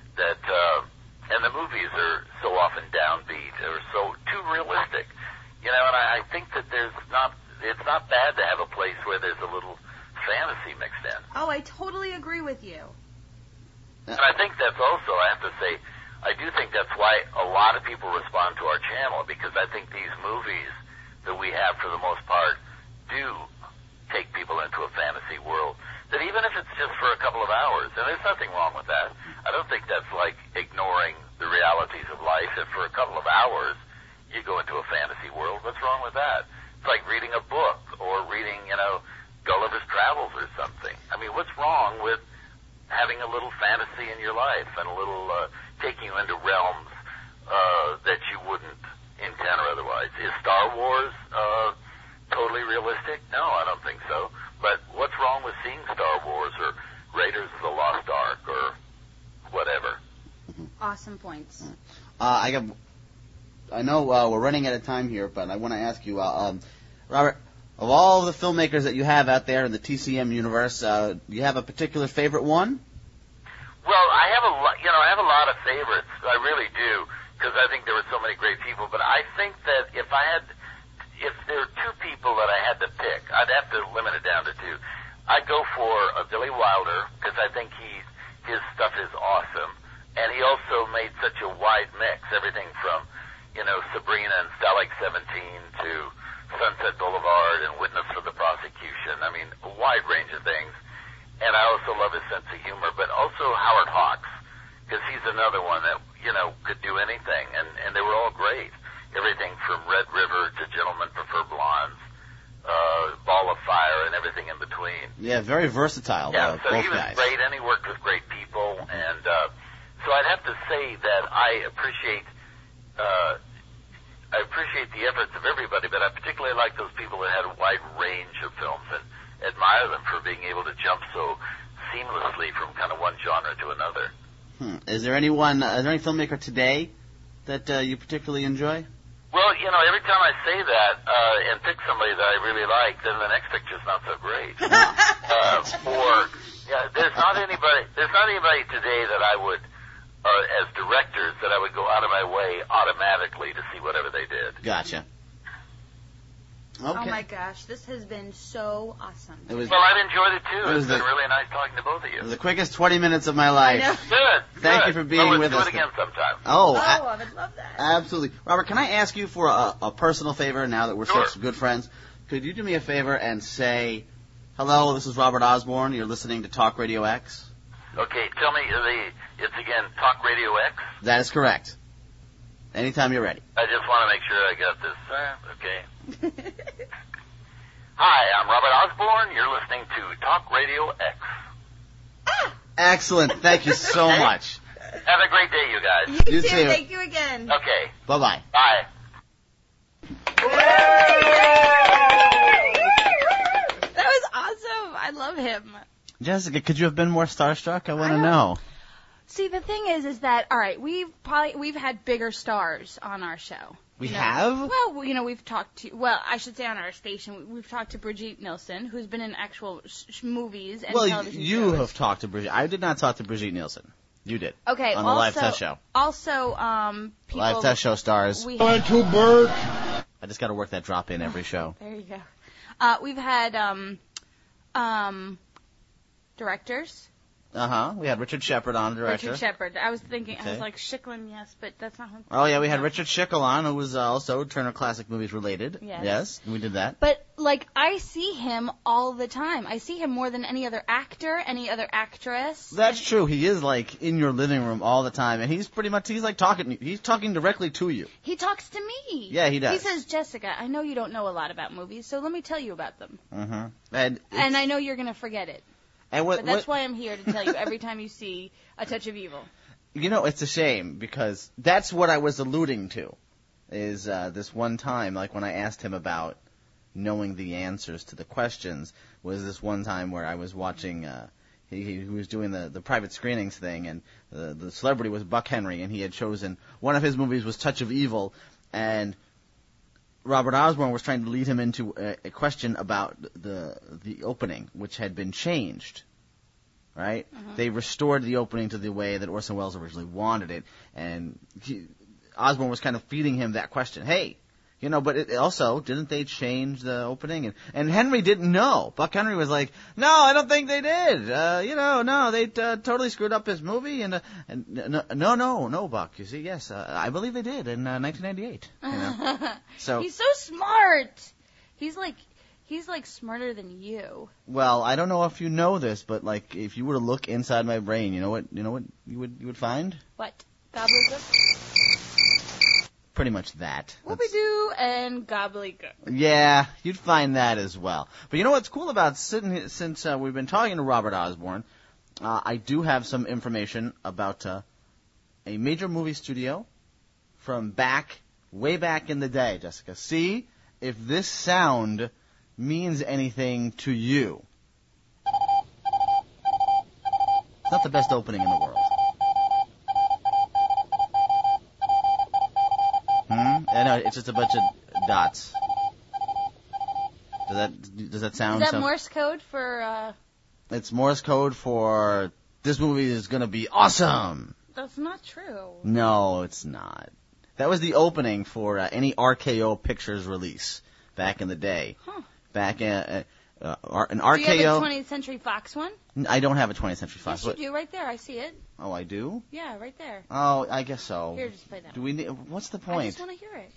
and the movies are so often downbeat or so too realistic, and I think that it's not bad to have a place where there's a little fantasy mixed in. Oh, I totally agree with you. And I think that's also, I have to say, I do think that's why a lot of people respond to our channel, because I think these movies that we have, for the most part, do take people into a fantasy world. That even if it's just for a couple of hours, and there's nothing wrong with that. I don't think that's like ignoring the realities of life. If for a couple of hours you go into a fantasy world, what's wrong with that? It's like reading a book or reading, Gulliver's Travels or something. I mean, what's wrong with having a little fantasy in your life and a little taking you into realms that you wouldn't encounter otherwise? Is Star Wars totally realistic? No, I don't think so. But what's wrong with seeing Star Wars or Raiders of the Lost Ark or whatever? Awesome points. I know we're running out of time here, but I want to ask you, Robert, of all the filmmakers that you have out there in the TCM universe, do you have a particular favorite one? Well, I have a lot of favorites. I really do, because I think there were so many great people. But I think that if there are two people that I had to pick, I'd have to limit it down to two. I'd go for Billy Wilder, because I think his stuff is awesome. And he also made such a wide mix, everything from, Sabrina and Stalag 17 to Sunset Boulevard and Witness for the Prosecution. I mean, a wide range of things. And I also love his sense of humor, but also Howard Hawks, because he's another one that, could do anything. And they were all great. Everything from Red River to Gentlemen Prefer Blondes, Ball of Fire, and everything in between. Yeah, very versatile. Yeah, so both he was guys. great, and he worked with great people. And so I'd have to say that I appreciate appreciate the efforts of everybody, but I particularly like those people that had a wide range of films and admire them for being able to jump so seamlessly from kind of one genre to another. Is there any filmmaker today that you particularly enjoy? Well, every time I say that and pick somebody that I really like, then the next picture's not so great. There's not anybody today that I would, as directors, that I would go out of my way automatically to see whatever they did. Gotcha. Okay. Oh my gosh, this has been so awesome. Well, I've enjoyed it too. It's been really nice talking to both of you. It was the quickest 20 minutes of my life. I know. Good. Thank you for being with us. Let's do it again sometime. I would love that. Absolutely. Robert, can I ask you for a personal favor now that we're such good friends? Could you do me a favor and say, hello, this is Robert Osborne. You're listening to Talk Radio X. Okay, tell me, it's again Talk Radio X? That is correct. Anytime you're ready. I just want to make sure I got this. Okay. Hi, I'm Robert Osborne. You're listening to Talk Radio X. Excellent. Thank you so much. Have a great day, you guys. You too. Thank you again. Okay. Bye-bye. Bye. That was awesome. I love him. Jessica, could you have been more starstruck? I want to know. See, the thing is that, all right, we've had bigger stars on our show. We have? Well, we've talked to, I should say on our station, we've talked to Brigitte Nielsen, who's been in actual movies and television shows. You have talked to Brigitte. I did not talk to Brigitte Nielsen. You did. Okay. On the live test show. Also, people. Live test show stars. I just got to work that drop in every show. There you go. We've had, directors. We had Richard Shepard on, director. Richard Shepard. I was thinking, I was like, Schicklin, yes, but that's not who. Oh, yeah, we had Richard Schickel on, who was also Turner Classic Movies related. Yes, we did that. But, I see him all the time. I see him more than any other actor, any other actress. That's true. He is, in your living room all the time, and he's talking directly to you. He talks to me. Yeah, he does. He says, Jessica, I know you don't know a lot about movies, so let me tell you about them. Mm-hmm. And I know you're going to forget it. But that's why I'm here to tell you every time you see A Touch of Evil. It's a shame, because that's what I was alluding to, is this one time, when I asked him about knowing the answers to the questions, was this one time where I was watching, he was doing the private screenings thing, and the celebrity was Buck Henry, and he had chosen, one of his movies was Touch of Evil, and Robert Osborne was trying to lead him into a question about the opening, which had been changed, right? They restored the opening to the way that Orson Welles originally wanted it, and Osborne was kind of feeding him that question. Hey, but it also, didn't they change the opening? And Henry didn't know. Buck Henry was like, no, I don't think they did. No, they totally screwed up his movie. And no, Buck. You see, yes, I believe they did in 1998. So he's so smart. He's like smarter than you. Well, I don't know if you know this, but if you were to look inside my brain, you know what you would find? What? Gobbledygook? Pretty much that. Whoopie-doo and gobbledygook. Yeah, you'd find that as well. But you know what's cool about sitting, since we've been talking to Robert Osborne, I do have some information about a major movie studio from way back in the day, Jessica. See if this sound means anything to you. It's not the best opening in the world. I know, it's just a bunch of dots. Does that sound? Is that Morse code for? It's Morse code for this movie is gonna be awesome. That's not true. No, it's not. That was the opening for any RKO Pictures release back in the day. Huh. Back an RKO. Do you have a 20th Century Fox one? I don't have a 20th Century Fox. Yes, you do. Right there, I see it. Oh, I do? Yeah, right there. Oh, I guess so. Here, just play that. Do we need? What's the point? I just want to hear it.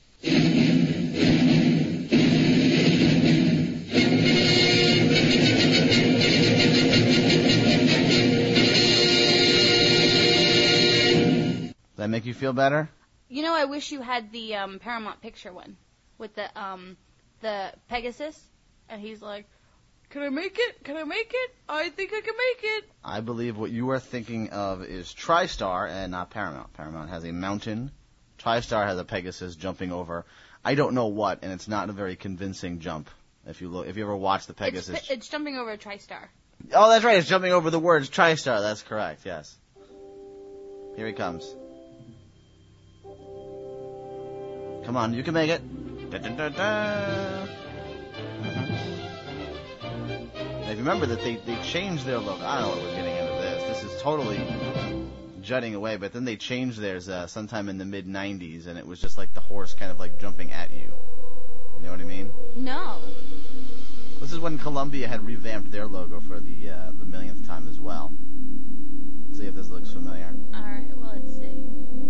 Does that make you feel better? I wish you had the Paramount Picture one with the Pegasus, and he's like, "Can I make it? Can I make it? I think I can make it." I believe what you are thinking of is TriStar and not Paramount. Paramount has a Mountain TriStar has a Pegasus jumping over, I don't know what, and it's not a very convincing jump. If you ever watch the Pegasus. It's jumping over a TriStar. Oh, that's right. It's jumping over the words TriStar. That's correct. Yes. Here he comes. Come on, you can make it. Da, da, da, da. Now, if you remember that they changed their logo. I don't know what we're getting into this. This is totally jutting away, but then they changed theirs sometime in the mid-'90s, and it was just like the horse kind of like jumping at you. You know what I mean? No. This is when Columbia had revamped their logo for the millionth time as well. Let's see if this looks familiar. All right, well, let's see.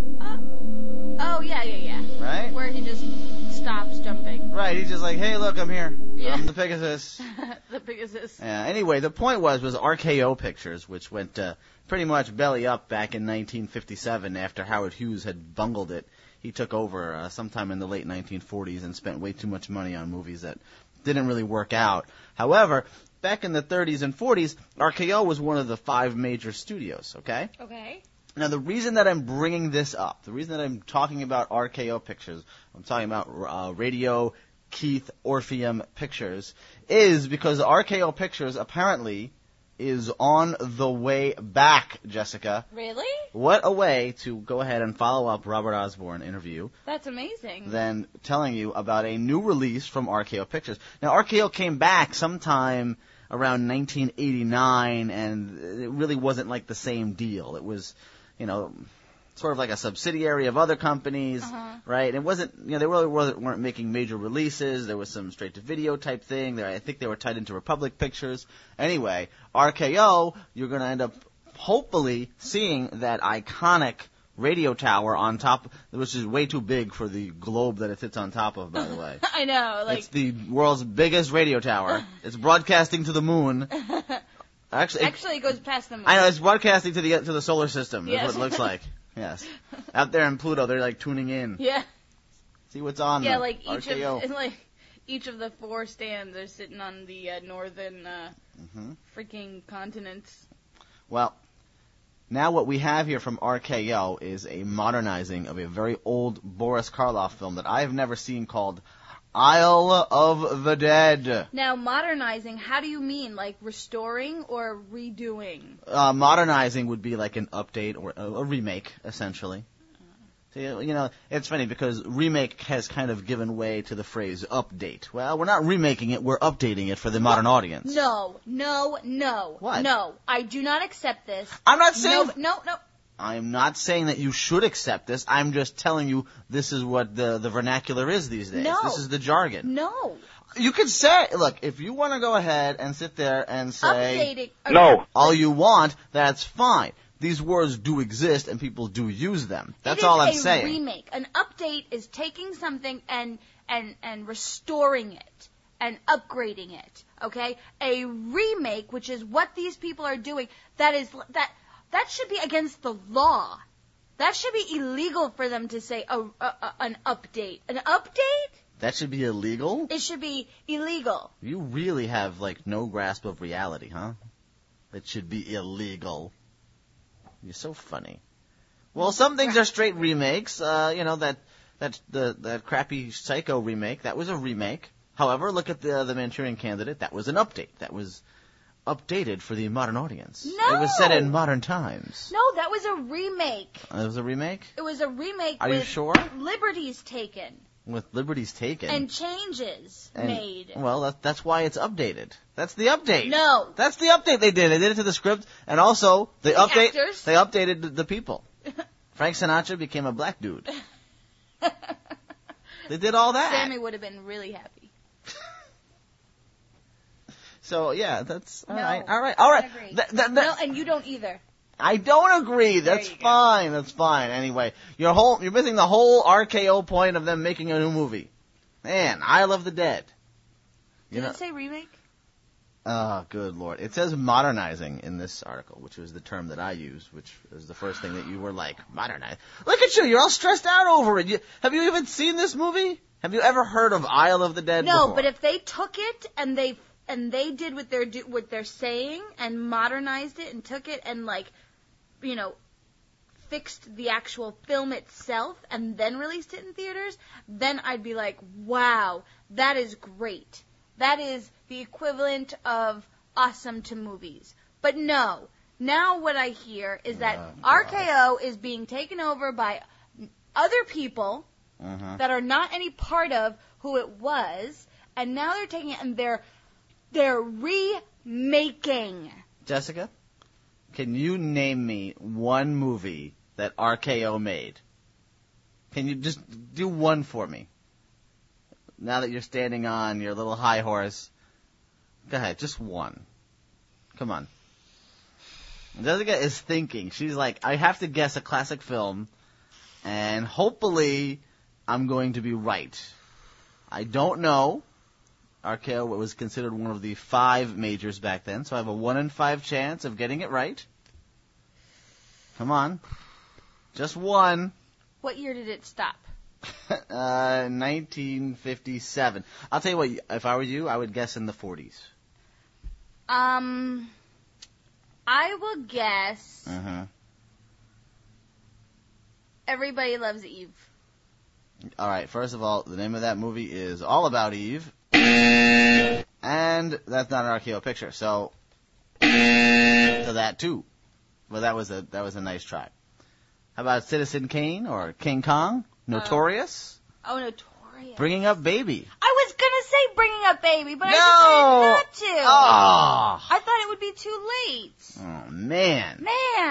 Oh, yeah. Right? Where he just stops jumping. Right, he's just like, hey, look, I'm here. Yeah. I'm the Pegasus. The Pegasus. Yeah, anyway, the point was RKO Pictures, which went pretty much belly up back in 1957 after Howard Hughes had bungled it. He took over sometime in the late 1940s and spent way too much money on movies that didn't really work out. However, back in the 30s and 40s, RKO was one of the 5 major studios, okay? Okay. Now, the reason that I'm bringing this up, the reason that I'm talking about RKO Pictures, I'm talking about Radio Keith Orpheum Pictures, is because RKO Pictures apparently is on the way back, Jessica. Really? What a way to go ahead and follow up Robert Osborne interview That's amazing. than telling you about a new release from RKO Pictures. Now, RKO came back sometime around 1989, and it really wasn't like the same deal. It was, sort of like a subsidiary of other companies, right? It wasn't, they really weren't making major releases. There was some straight-to-video type thing. I think they were tied into Republic Pictures. Anyway, RKO, you're going to end up hopefully seeing that iconic radio tower on top, which is way too big for the globe that it sits on top of, by the way. I know. It's the world's biggest radio tower. It's broadcasting to the moon. Actually, it goes past the moon. I know, it's broadcasting to the solar system. That's Yes. what it looks like. Yes. Out there in Pluto, they're like tuning in. Yeah. See what's on Yeah, the like RKO. each of the 4 stands are sitting on the northern freaking continents. Well, now what we have here from RKO is a modernizing of a very old Boris Karloff film that I have never seen called Isle of the Dead. Now, modernizing, how do you mean? Like restoring or redoing? Modernizing would be like an update or a remake, essentially. See, it's funny because remake has kind of given way to the phrase update. Well, we're not remaking it, we're updating it for the modern audience. No. What? No, I do not accept this. I'm not saying... No. I'm not saying that you should accept this. I'm just telling you this is what the vernacular is these days. No. This is the jargon. No. You could say, look, if you want to go ahead and sit there and say Updating. No. all you want, that's fine. These words do exist and people do use them. That's all I'm saying. It is a remake. An update is taking something and restoring it and upgrading it. Okay? A remake, which is what these people are doing, that should be against the law. That should be illegal for them to say an update. An update? That should be illegal? It should be illegal. You really have, no grasp of reality, huh? It should be illegal. You're so funny. Well, some things are straight remakes. That crappy Psycho remake, that was a remake. However, look at the Manchurian Candidate. That was an update. That was updated for the modern audience. No! It was set in modern times. No, that was a remake. It was a remake? It was a remake Are with you sure? liberties taken. With liberties taken. And changes made. Well, that's why it's updated. That's the update. No. That's the update they did. They did it to the script, and also they actors. They updated the people. Frank Sinatra became a black dude. They did all that. Sammy would have been really happy. So yeah, that's all No. right. All right. I agree. No, and you don't either. I don't agree. That's you go. fine. That's fine. Anyway, you're missing the whole RKO point of them making a new movie. Man, Isle of the Dead. Did it say remake? Oh, good Lord. It says modernizing in this article, which was the term that I used, which was the first thing that you were like, modernize. Look at you. You're all stressed out over it. Have you even seen this movie? Have you ever heard of Isle of the Dead No, before? but if they took it and they did what they're saying and modernized it and took it and fixed the actual film itself and then released it in theaters, then I'd be like, wow, that is great. That is the equivalent of awesome to movies. But no, now what I hear is that RKO is being taken over by other people that are not any part of who it was, and now they're taking it and they're remaking. Jessica, can you name me one movie that RKO made? Can you just do one for me? Now that you're standing on your little high horse, go ahead, just one. Come on. Jessica is thinking. She's like, I have to guess a classic film, and hopefully I'm going to be right. I don't know. RKO was considered one of the 5 majors back then, so I have a 1 in 5 chance of getting it right. Come on. Just one. What year did it stop? 1957. I'll tell you what, if I were you, I would guess in the 40s. I will guess Everybody Loves Eve. All right, first of all, the name of that movie is All About Eve. And that's not an RKO picture, so that too. Well, that was a nice try. How about Citizen Kane or King Kong? Notorious? Notorious. Bringing Up Baby. I was gonna say Bringing Up Baby, but I decided not to. Oh. I thought it would be too late. Oh, man.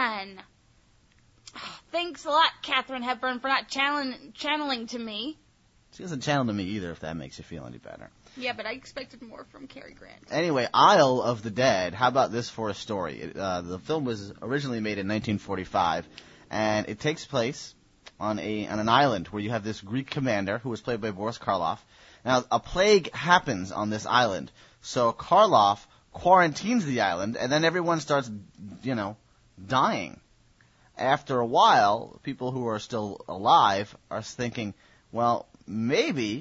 Thanks a lot, Katharine Hepburn, for not channeling to me. She doesn't channel to me either, if that makes you feel any better. Yeah, but I expected more from Cary Grant. Anyway, Isle of the Dead. How about this for a story? The film was originally made in 1945, and it takes place on an island where you have this Greek commander who was played by Boris Karloff. Now, a plague happens on this island, so Karloff quarantines the island, and then everyone starts, dying. After a while, people who are still alive are thinking, well, maybe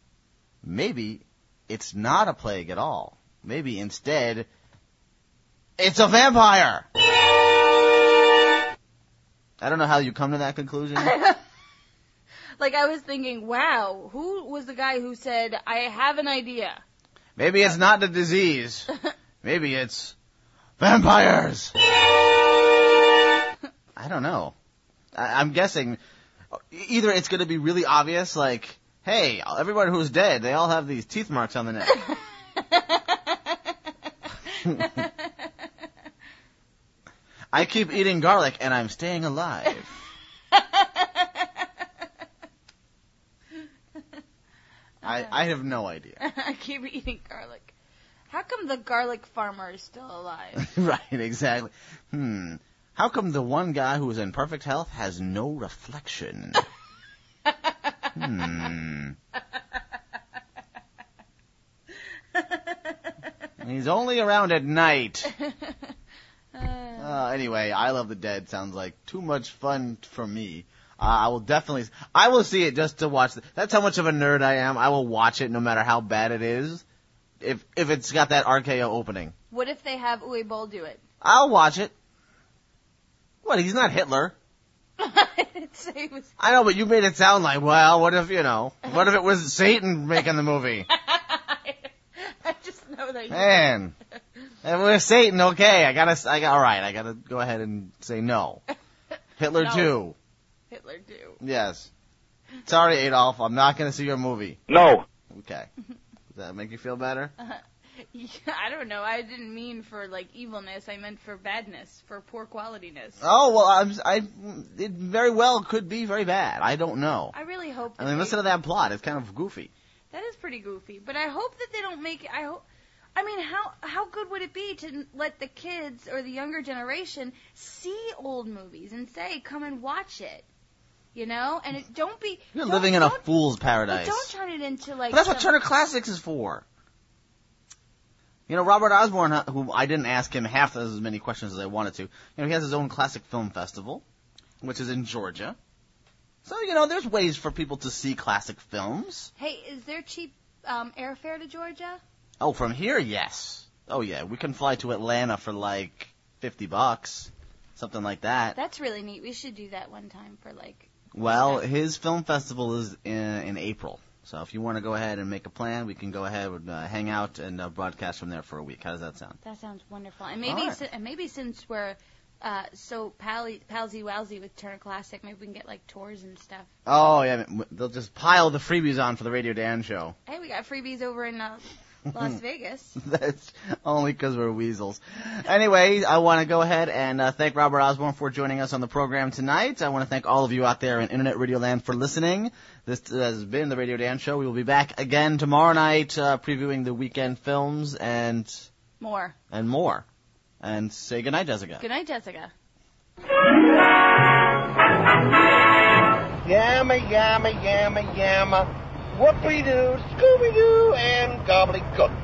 it's not a plague at all. Maybe instead, it's a vampire. I don't know how you come to that conclusion. Like, I was thinking, wow, who was the guy who said, I have an idea? Maybe it's not the disease. Maybe it's vampires. I don't know. I'm guessing either it's going to be really obvious, like, hey, everyone who's dead, they all have these teeth marks on the neck. I keep eating garlic and I'm staying alive. I have no idea. I keep eating garlic. How come the garlic farmer is still alive? Right, exactly. How come the one guy who is in perfect health has no reflection? He's only around at night. Anyway, I Love the Dead sounds like too much fun for me. I will see it just to watch. That's how much of a nerd I am. I will watch it no matter how bad it is. If it's got that RKO opening. What if they have Uwe Boll do it? I'll watch it. What, he's not Hitler. I didn't say he was. I know, but you made it sound like, well, what if it was Satan making the movie? I just know that. Man, if it was Satan, okay, I gotta go ahead and say no. Hitler too. Hitler too. Yes. Sorry, Adolf, I'm not gonna see your movie. No. Okay. Does that make you feel better? Yeah, I don't know. I didn't mean for evilness. I meant for badness, for poor qualityness. Oh well, it very well could be very bad. I don't know. I really hope. Listen to that plot. It's kind of goofy. That is pretty goofy, but I hope that they don't make it. I mean, how good would it be to let the kids or the younger generation see old movies and say, "Come and watch it," And it don't be. You're living in a fool's paradise. Don't turn it into But that's what Turner Classics is for. Robert Osborne, who I didn't ask him half as many questions as I wanted to, he has his own classic film festival, which is in Georgia. So, there's ways for people to see classic films. Hey, is there cheap airfare to Georgia? Oh, from here, yes. Oh, yeah. We can fly to Atlanta for $50. something like that. That's really neat. We should do that one time for like. Well, his film festival is in April. So if you want to go ahead and make a plan, we can go ahead and hang out and broadcast from there for a week. How does that sound? That sounds wonderful. And maybe maybe since we're so palsy-wowsy with Turner Classic, maybe we can get like tours and stuff. Oh, yeah. They'll just pile the freebies on for the Radio Dan show. Hey, we got freebies over in Las Vegas. That's only because we're weasels. Anyway, I want to go ahead and thank Robert Osborne for joining us on the program tonight. I want to thank all of you out there in Internet Radio Land for listening. This has been the Radio Dan Show. We will be back again tomorrow night previewing the weekend films and more. And say goodnight, Jessica. Good night, Jessica. Yamma, yamma, yamma, yamma. Whoopie-doo, Scooby-Doo, and gobbledygook.